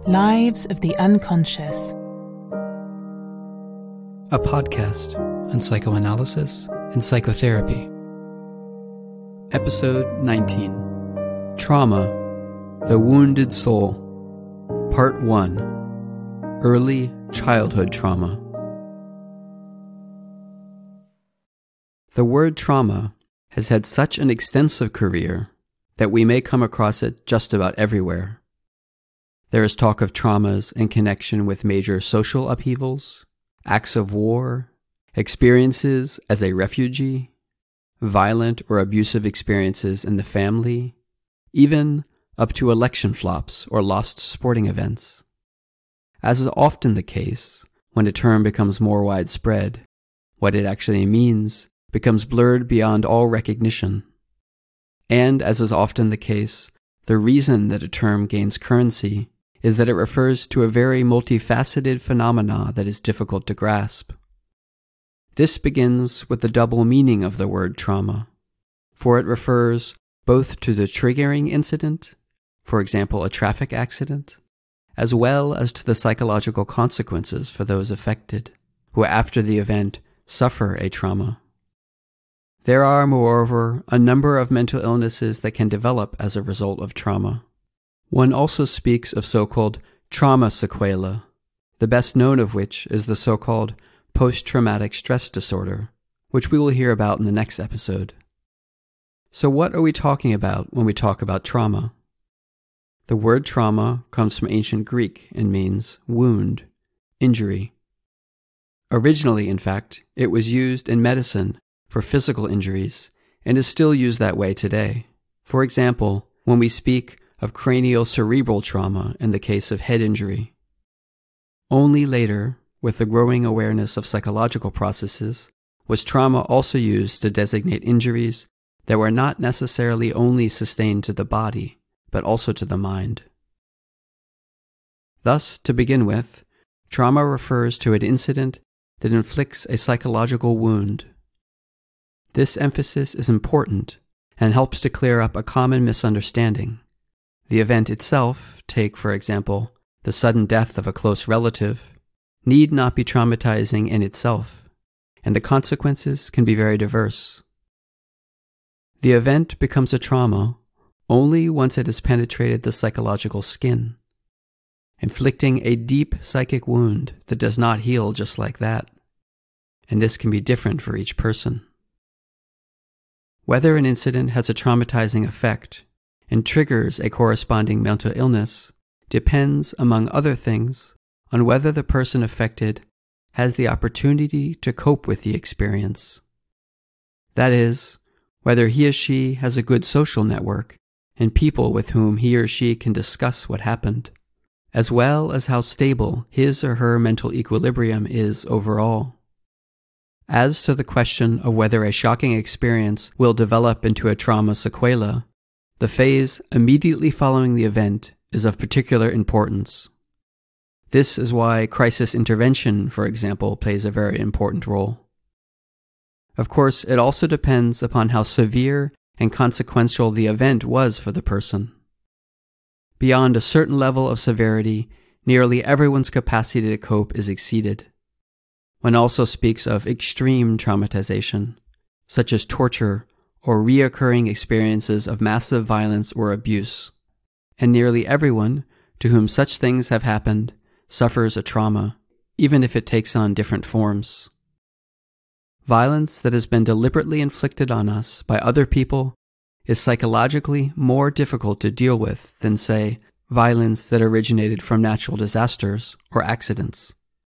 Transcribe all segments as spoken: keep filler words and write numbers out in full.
Lives of the Unconscious. A podcast on psychoanalysis and psychotherapy. Episode nineteen. Trauma, the Wounded Soul. Part one. Early Childhood Trauma. The word trauma has had such an extensive career that we may come across it just about everywhere. There is talk of traumas in connection with major social upheavals, acts of war, experiences as a refugee, violent or abusive experiences in the family, even up to election flops or lost sporting events. As is often the case, when a term becomes more widespread, what it actually means becomes blurred beyond all recognition. And as is often the case, the reason that a term gains currency is that it refers to a very multifaceted phenomena that is difficult to grasp. This begins with the double meaning of the word trauma, for it refers both to the triggering incident, for example a traffic accident, as well as to the psychological consequences for those affected, who after the event suffer a trauma. There are, moreover, a number of mental illnesses that can develop as a result of trauma. One also speaks of so-called trauma sequela, the best known of which is the so-called post-traumatic stress disorder, which we will hear about in the next episode. So what are we talking about when we talk about trauma? The word trauma comes from ancient Greek and means wound, injury. Originally, in fact, it was used in medicine for physical injuries and is still used that way today. For example, when we speak of cranial-cerebral trauma in the case of head injury. Only later, with the growing awareness of psychological processes, was trauma also used to designate injuries that were not necessarily only sustained to the body, but also to the mind. Thus, to begin with, trauma refers to an incident that inflicts a psychological wound. This emphasis is important and helps to clear up a common misunderstanding. The event itself, take for example, the sudden death of a close relative, need not be traumatizing in itself, and the consequences can be very diverse. The event becomes a trauma only once it has penetrated the psychological skin, inflicting a deep psychic wound that does not heal just like that, and this can be different for each person. Whether an incident has a traumatizing effect and triggers a corresponding mental illness depends, among other things, on whether the person affected has the opportunity to cope with the experience. That is, whether he or she has a good social network and people with whom he or she can discuss what happened, as well as how stable his or her mental equilibrium is overall. As to the question of whether a shocking experience will develop into a trauma sequela, the phase immediately following the event is of particular importance. This is why crisis intervention, for example, plays a very important role. Of course, it also depends upon how severe and consequential the event was for the person. Beyond a certain level of severity, nearly everyone's capacity to cope is exceeded. One also speaks of extreme traumatization, such as torture or reoccurring experiences of massive violence or abuse, and nearly everyone to whom such things have happened suffers a trauma, even if it takes on different forms. Violence that has been deliberately inflicted on us by other people is psychologically more difficult to deal with than, say, violence that originated from natural disasters or accidents.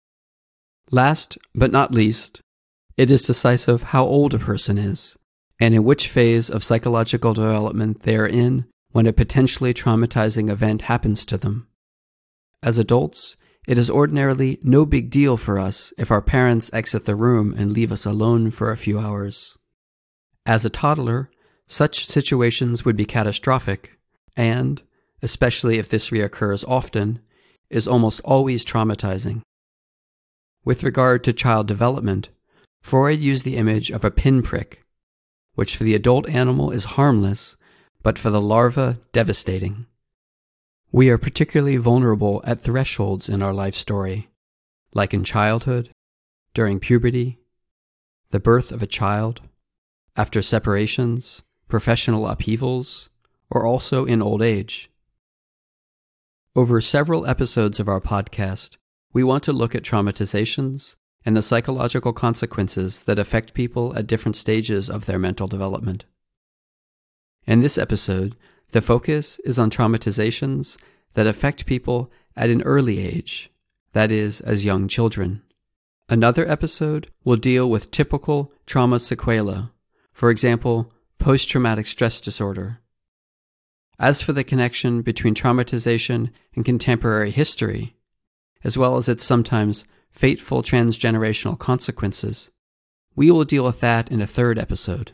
Last but not least, it is decisive how old a person is, and in which phase of psychological development they are in when a potentially traumatizing event happens to them. As adults, it is ordinarily no big deal for us if our parents exit the room and leave us alone for a few hours. As a toddler, such situations would be catastrophic, and, especially if this reoccurs often, is almost always traumatizing. With regard to child development, Freud used the image of a pinprick, which for the adult animal is harmless, but for the larva devastating. We are particularly vulnerable at thresholds in our life story, like in childhood, during puberty, the birth of a child, after separations, professional upheavals, or also in old age. Over several episodes of our podcast, we want to look at traumatizations and the psychological consequences that affect people at different stages of their mental development. In this episode, the focus is on traumatizations that affect people at an early age, that is, as young children. Another episode will deal with typical trauma sequela, for example, post-traumatic stress disorder. As for the connection between traumatization and contemporary history, as well as its sometimes fateful transgenerational consequences, we will deal with that in a third episode.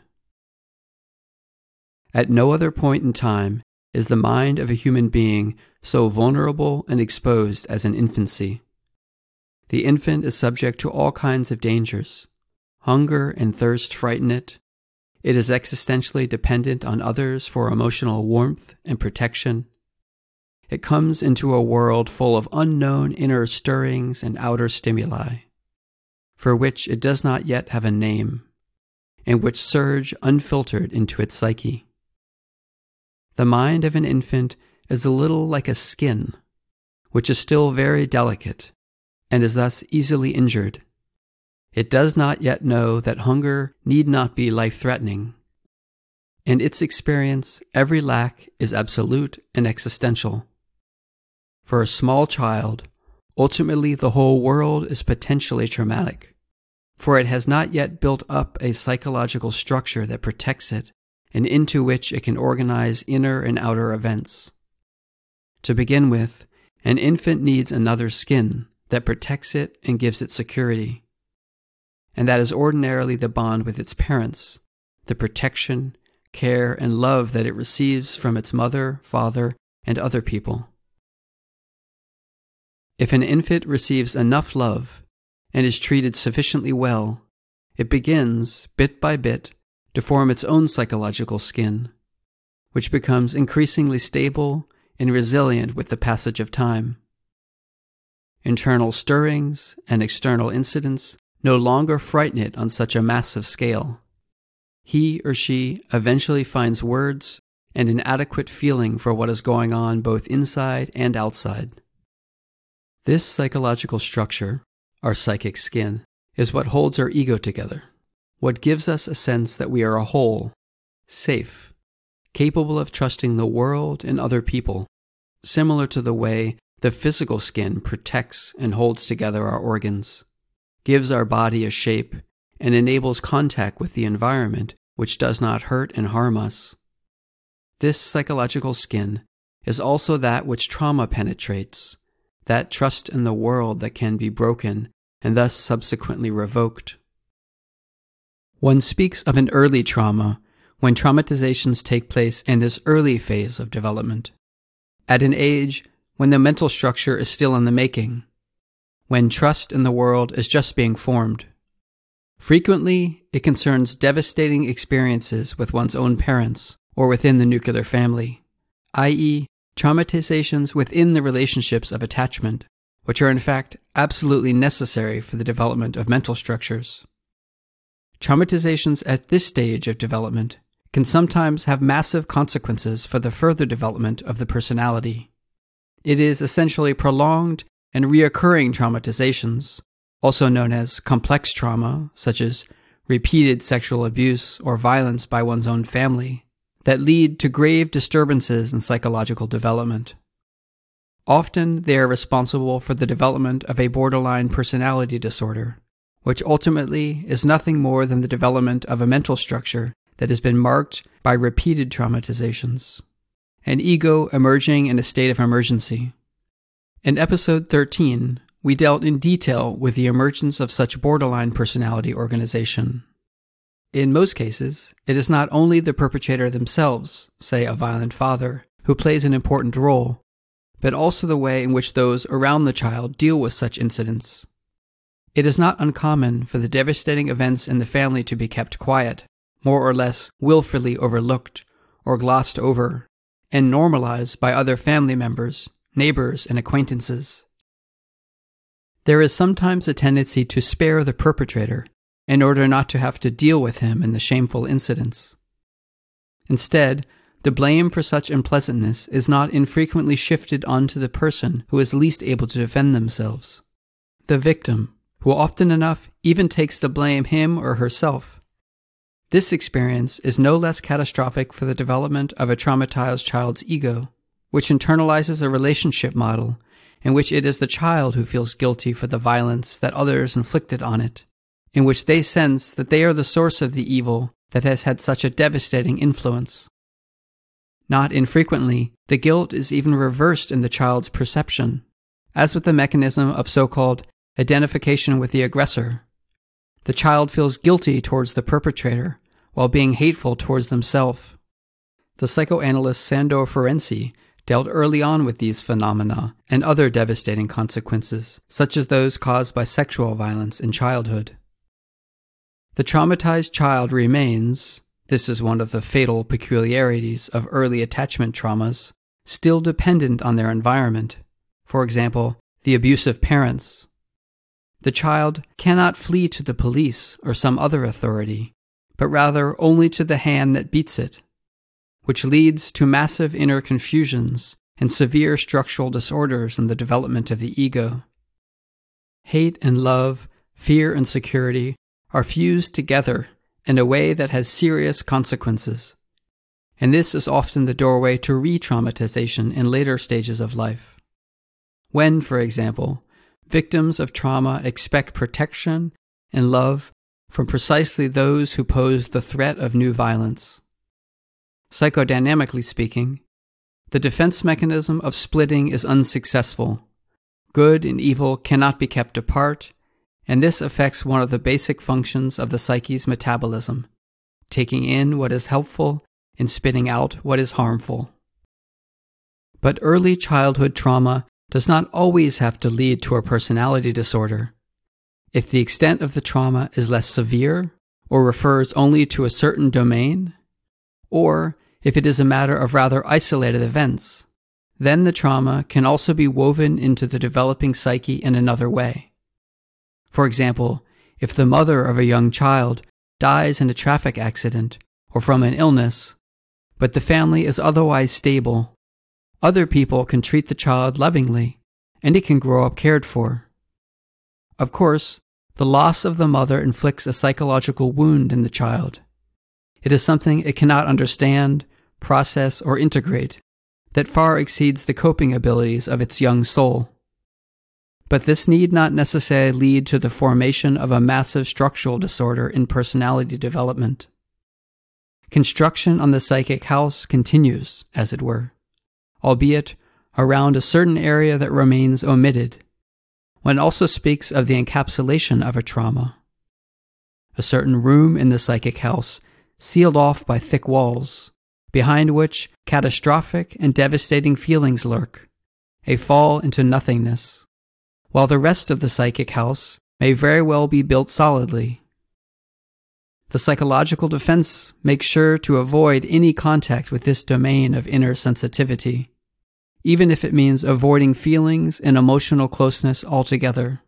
At no other point in time is the mind of a human being so vulnerable and exposed as in infancy. The infant is subject to all kinds of dangers. Hunger and thirst frighten it. It is existentially dependent on others for emotional warmth and protection. It comes into a world full of unknown inner stirrings and outer stimuli, for which it does not yet have a name, and which surge unfiltered into its psyche. The mind of an infant is a little like a skin, which is still very delicate, and is thus easily injured. It does not yet know that hunger need not be life-threatening. In its experience, every lack is absolute and existential. For a small child, ultimately the whole world is potentially traumatic, for it has not yet built up a psychological structure that protects it and into which it can organize inner and outer events. To begin with, an infant needs another skin that protects it and gives it security. And that is ordinarily the bond with its parents, the protection, care, and love that it receives from its mother, father, and other people. If an infant receives enough love and is treated sufficiently well, it begins, bit by bit, to form its own psychological skin, which becomes increasingly stable and resilient with the passage of time. Internal stirrings and external incidents no longer frighten it on such a massive scale. He or she eventually finds words and an adequate feeling for what is going on both inside and outside. This psychological structure, our psychic skin, is what holds our ego together, what gives us a sense that we are a whole, safe, capable of trusting the world and other people, similar to the way the physical skin protects and holds together our organs, gives our body a shape, and enables contact with the environment which does not hurt and harm us. This psychological skin is also that which trauma penetrates, that trust in the world that can be broken and thus subsequently revoked. One speaks of an early trauma when traumatizations take place in this early phase of development, at an age when the mental structure is still in the making, when trust in the world is just being formed. Frequently, it concerns devastating experiences with one's own parents or within the nuclear family, that is, traumatizations within the relationships of attachment, which are in fact absolutely necessary for the development of mental structures. Traumatizations at this stage of development can sometimes have massive consequences for the further development of the personality. It is essentially prolonged and reoccurring traumatizations, also known as complex trauma, such as repeated sexual abuse or violence by one's own family, that lead to grave disturbances in psychological development. Often they are responsible for the development of a borderline personality disorder, which ultimately is nothing more than the development of a mental structure that has been marked by repeated traumatizations, an ego emerging in a state of emergency. In episode thirteen, we dealt in detail with the emergence of such borderline personality organization. In most cases, it is not only the perpetrator themselves, say a violent father, who plays an important role, but also the way in which those around the child deal with such incidents. It is not uncommon for the devastating events in the family to be kept quiet, more or less willfully overlooked or glossed over, and normalized by other family members, neighbors, and acquaintances. There is sometimes a tendency to spare the perpetrator in order not to have to deal with him in the shameful incidents. Instead, the blame for such unpleasantness is not infrequently shifted onto the person who is least able to defend themselves, the victim, who often enough even takes the blame him or herself. This experience is no less catastrophic for the development of a traumatized child's ego, which internalizes a relationship model in which it is the child who feels guilty for the violence that others inflicted on it, in which they sense that they are the source of the evil that has had such a devastating influence. Not infrequently, the guilt is even reversed in the child's perception, as with the mechanism of so-called identification with the aggressor. The child feels guilty towards the perpetrator while being hateful towards themselves. The psychoanalyst Sandor Ferenczi dealt early on with these phenomena and other devastating consequences, such as those caused by sexual violence in childhood. The traumatized child remains, this is one of the fatal peculiarities of early attachment traumas, still dependent on their environment, for example, the abusive parents. The child cannot flee to the police or some other authority, but rather only to the hand that beats it, which leads to massive inner confusions and severe structural disorders in the development of the ego. Hate and love, fear and security are fused together in a way that has serious consequences, and this is often the doorway to re-traumatization in later stages of life. When, for example, victims of trauma expect protection and love from precisely those who pose the threat of new violence. Psychodynamically speaking, the defense mechanism of splitting is unsuccessful. Good and evil cannot be kept apart, and this affects one of the basic functions of the psyche's metabolism, taking in what is helpful and spitting out what is harmful. But early childhood trauma does not always have to lead to a personality disorder. If the extent of the trauma is less severe or refers only to a certain domain, or if it is a matter of rather isolated events, then the trauma can also be woven into the developing psyche in another way. For example, if the mother of a young child dies in a traffic accident or from an illness, but the family is otherwise stable, other people can treat the child lovingly, and it can grow up cared for. Of course, the loss of the mother inflicts a psychological wound in the child. It is something it cannot understand, process, or integrate, that far exceeds the coping abilities of its young soul. But this need not necessarily lead to the formation of a massive structural disorder in personality development. Construction on the psychic house continues, as it were, albeit around a certain area that remains omitted. One also speaks of the encapsulation of a trauma, a certain room in the psychic house sealed off by thick walls, behind which catastrophic and devastating feelings lurk, a fall into nothingness, while the rest of the psychic house may very well be built solidly. The psychological defense makes sure to avoid any contact with this domain of inner sensitivity, even if it means avoiding feelings and emotional closeness altogether.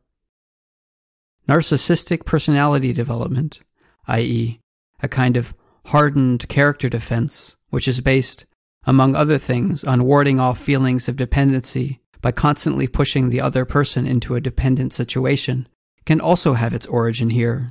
Narcissistic personality development, that is, a kind of hardened character defense, which is based, among other things, on warding off feelings of dependency by constantly pushing the other person into a dependent situation, can also have its origin here.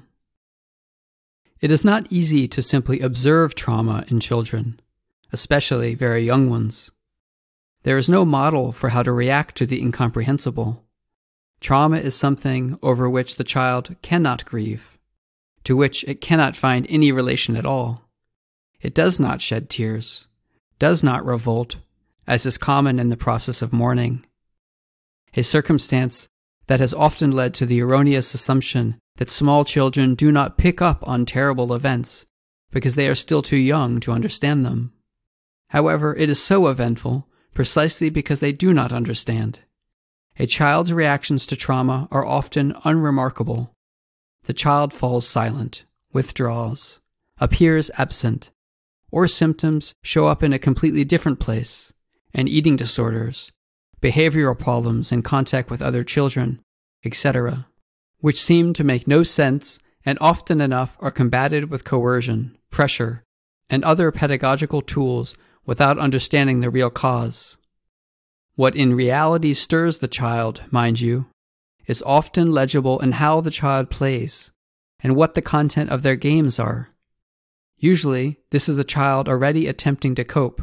It is not easy to simply observe trauma in children, especially very young ones. There is no model for how to react to the incomprehensible. Trauma is something over which the child cannot grieve, to which it cannot find any relation at all. It does not shed tears, does not revolt, as is common in the process of mourning, a circumstance that has often led to the erroneous assumption that small children do not pick up on terrible events because they are still too young to understand them. However, it is so eventful precisely because they do not understand. A child's reactions to trauma are often unremarkable. The child falls silent, withdraws, appears absent, or symptoms show up in a completely different place, and eating disorders, behavioral problems in contact with other children, et cetera, which seem to make no sense and often enough are combated with coercion, pressure, and other pedagogical tools without understanding the real cause. What in reality stirs the child, mind you, is often legible in how the child plays and what the content of their games are. Usually, this is the child already attempting to cope.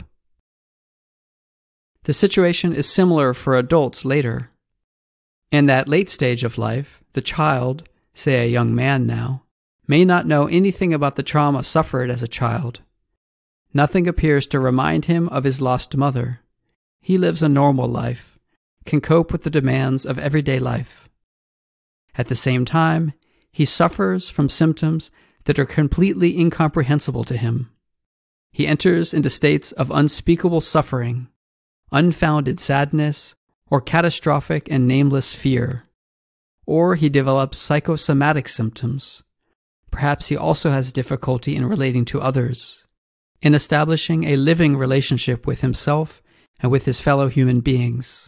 The situation is similar for adults later. In that late stage of life, the child, say a young man now, may not know anything about the trauma suffered as a child. Nothing appears to remind him of his lost mother. He lives a normal life, can cope with the demands of everyday life. At the same time, he suffers from symptoms that are completely incomprehensible to him. He enters into states of unspeakable suffering, unfounded sadness, or catastrophic and nameless fear. Or he develops psychosomatic symptoms. Perhaps he also has difficulty in relating to others, in establishing a living relationship with himself and with his fellow human beings.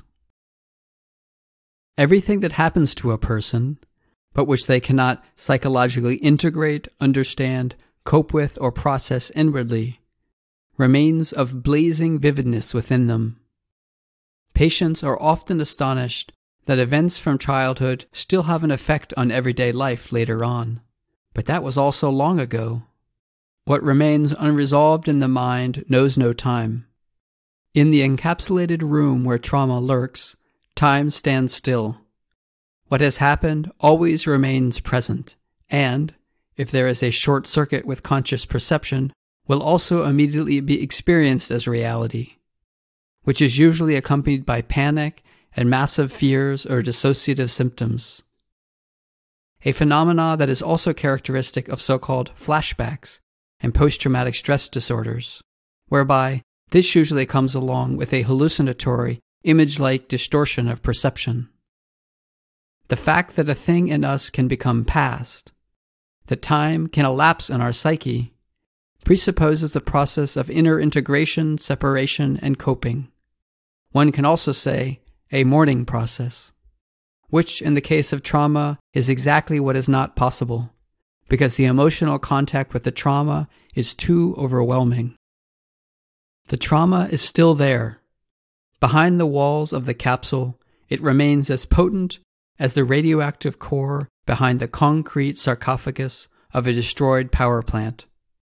Everything that happens to a person, but which they cannot psychologically integrate, understand, cope with, or process inwardly, remains of blazing vividness within them. Patients are often astonished that events from childhood still have an effect on everyday life later on. But that was all so long ago. What remains unresolved in the mind knows no time. In the encapsulated room where trauma lurks, time stands still. What has happened always remains present, and, if there is a short circuit with conscious perception, will also immediately be experienced as reality, which is usually accompanied by panic and massive fears or dissociative symptoms. A phenomena that is also characteristic of so-called flashbacks and post-traumatic stress disorders, whereby this usually comes along with a hallucinatory, image-like distortion of perception. The fact that a thing in us can become past, that time can elapse in our psyche, presupposes the process of inner integration, separation, and coping. One can also say a mourning process, which in the case of trauma is exactly what is not possible, because the emotional contact with the trauma is too overwhelming. The trauma is still there. Behind the walls of the capsule, it remains as potent as the radioactive core behind the concrete sarcophagus of a destroyed power plant.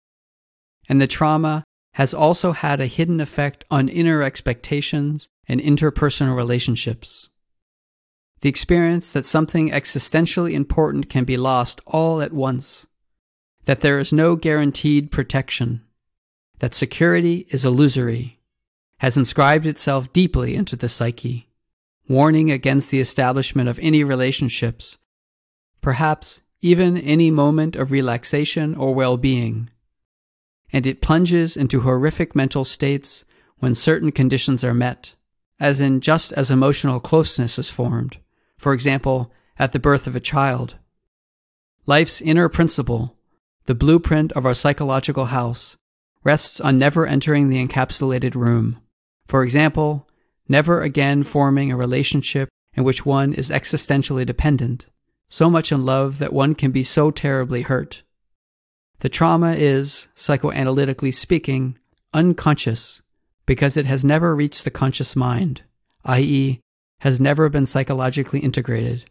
And the trauma has also had a hidden effect on inner expectations and interpersonal relationships. The experience that something existentially important can be lost all at once, that there is no guaranteed protection, that security is illusory, has inscribed itself deeply into the psyche, warning against the establishment of any relationships, perhaps even any moment of relaxation or well-being, and it plunges into horrific mental states when certain conditions are met, as in just as emotional closeness is formed, for example, at the birth of a child. Life's inner principle, the blueprint of our psychological house, rests on never entering the encapsulated room. For example, never again forming a relationship in which one is existentially dependent, so much in love that one can be so terribly hurt. The trauma is, psychoanalytically speaking, unconscious because it has never reached the conscious mind, that is, has never been psychologically integrated.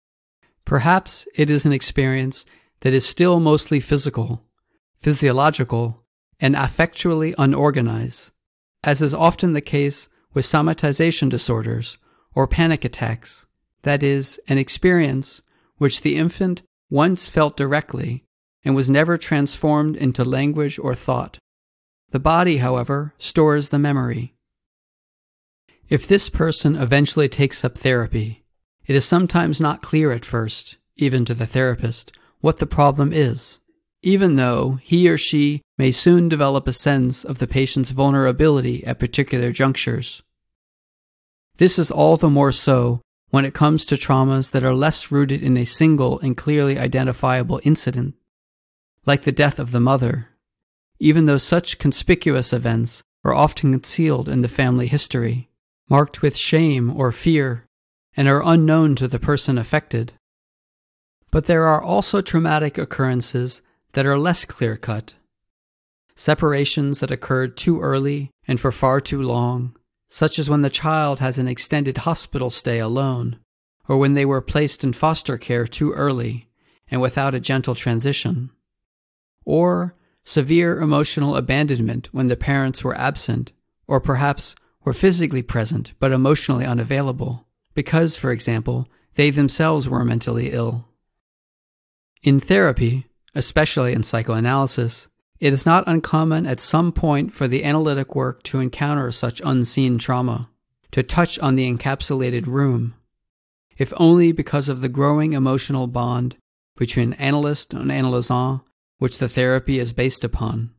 Perhaps it is an experience that is still mostly physical, physiological, and affectually unorganized, as is often the case with somatization disorders or panic attacks, that is, an experience which the infant once felt directly and was never transformed into language or thought. The body, however, stores the memory. If this person eventually takes up therapy, it is sometimes not clear at first, even to the therapist, what the problem is, even though he or she may soon develop a sense of the patient's vulnerability at particular junctures. This is all the more so when it comes to traumas that are less rooted in a single and clearly identifiable incident, like the death of the mother, even though such conspicuous events are often concealed in the family history, marked with shame or fear, and are unknown to the person affected. But there are also traumatic occurrences that are less clear-cut. Separations that occurred too early and for far too long, such as when the child has an extended hospital stay alone, or when they were placed in foster care too early and without a gentle transition, or severe emotional abandonment when the parents were absent, or perhaps were physically present but emotionally unavailable, because, for example, they themselves were mentally ill. In therapy, especially in psychoanalysis, it is not uncommon at some point for the analytic work to encounter such unseen trauma, to touch on the encapsulated room, if only because of the growing emotional bond between analyst and analysant which the therapy is based upon.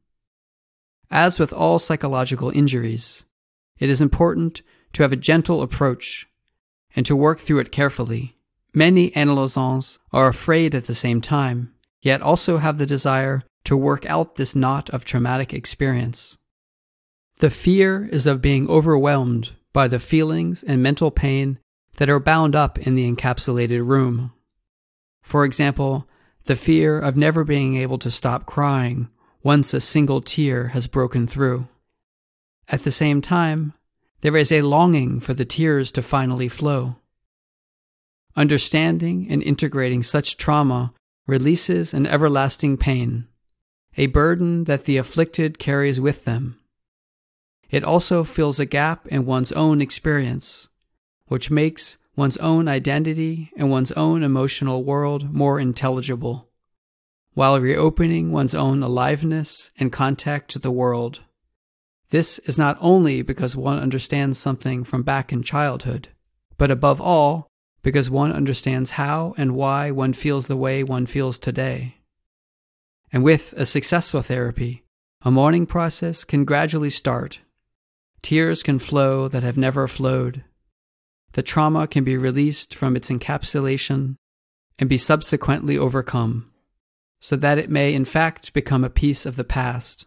As with all psychological injuries, it is important to have a gentle approach and to work through it carefully. Many analysants are afraid at the same time, yet also have the desire to work out this knot of traumatic experience. The fear is of being overwhelmed by the feelings and mental pain that are bound up in the encapsulated room. For example, the fear of never being able to stop crying once a single tear has broken through. At the same time, there is a longing for the tears to finally flow. Understanding and integrating such trauma releases an everlasting pain, a burden that the afflicted carries with them. It also fills a gap in one's own experience, which makes one's own identity and one's own emotional world more intelligible, while reopening one's own aliveness and contact to the world. This is not only because one understands something from back in childhood, but above all, because one understands how and why one feels the way one feels today. And with a successful therapy, a mourning process can gradually start. Tears can flow that have never flowed. The trauma can be released from its encapsulation and be subsequently overcome, so that it may in fact become a piece of the past.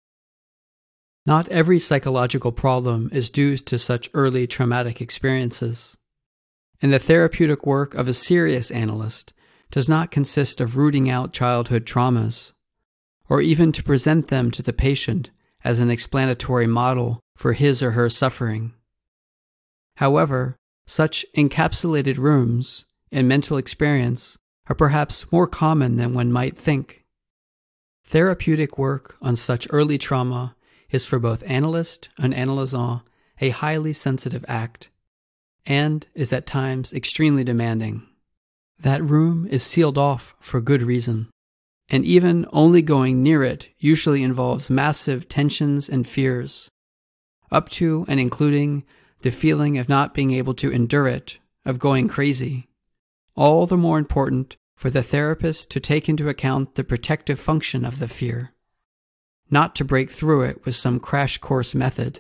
Not every psychological problem is due to such early traumatic experiences, and the therapeutic work of a serious analyst does not consist of rooting out childhood traumas, or even to present them to the patient as an explanatory model for his or her suffering. However, such encapsulated rooms in mental experience are perhaps more common than one might think. Therapeutic work on such early trauma is for both analyst and analysant a highly sensitive act, and is at times extremely demanding. That room is sealed off for good reason, and even only going near it usually involves massive tensions and fears, up to and including the feeling of not being able to endure it, of going crazy. All the more important for the therapist to take into account the protective function of the fear, not to break through it with some crash course method.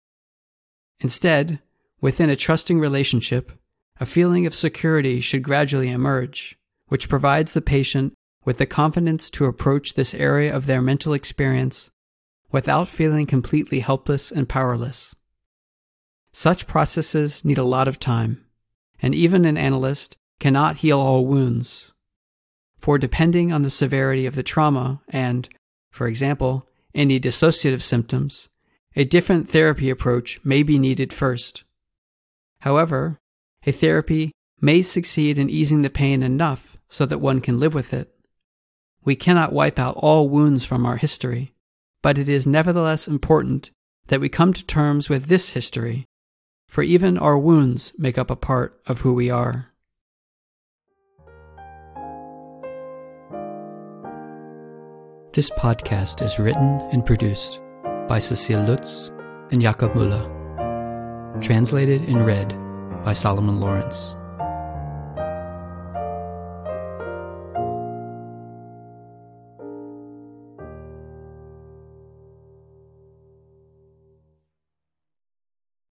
Instead, within a trusting relationship, a feeling of security should gradually emerge, which provides the patient with the confidence to approach this area of their mental experience without feeling completely helpless and powerless. Such processes need a lot of time, and even an analyst cannot heal all wounds. For depending on the severity of the trauma and, for example, any dissociative symptoms, a different therapy approach may be needed first. However, a therapy may succeed in easing the pain enough so that one can live with it. We cannot wipe out all wounds from our history, but it is nevertheless important that we come to terms with this history, for even our wounds make up a part of who we are. This podcast is written and produced by Cecile Lutz and Jakob Müller. Translated and read by Solomon Lawrence.